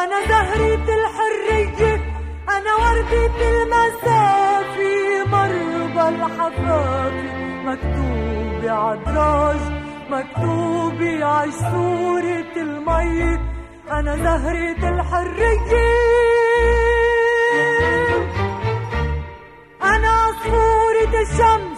أنا زهرة الحرية، أنا وردة المساء في مربى الحفافي، مكتوبة عالدراج، مكتوبة عالصورة المي. أنا زهرة الحرية، أنا عصفورة الشمس،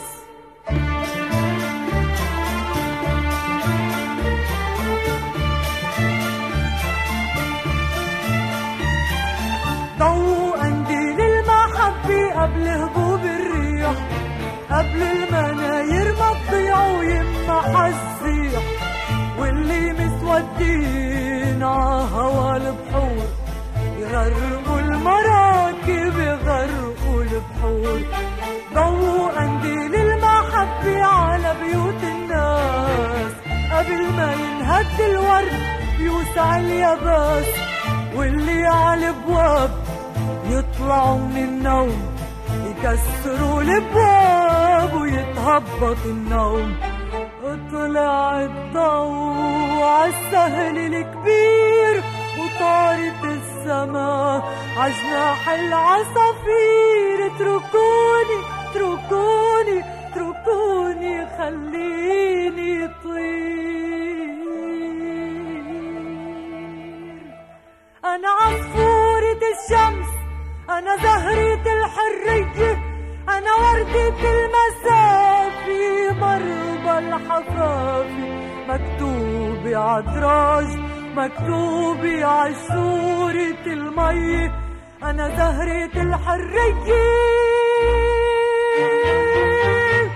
ضوء قنديل المحبة قبل هبوب الريح، قبل المناير ما تضيع ويمنح الزيح، واللي مسودين عهوا البحور يغرقوا المراكب، يغرقوا البحور. ضوء قنديل المحبة على بيوت الناس قبل ما ينهد الورد يوسع اليابس، واللي على الابواب يطلعوا من النوم يكسروا الابواب ويتهبط النوم. طلع الضوء عالسهل الكبير وطارت السما عجناح العصافير. اتركوني اتركوني اتركوني خليني طير. أنا عصفورة الشمس، أنا زهرة الحرية، أنا وردة المساء في مربى الحفافي، مكتوبة عالدراج، مكتوبة عالصورة المي. أنا زهرة الحرية.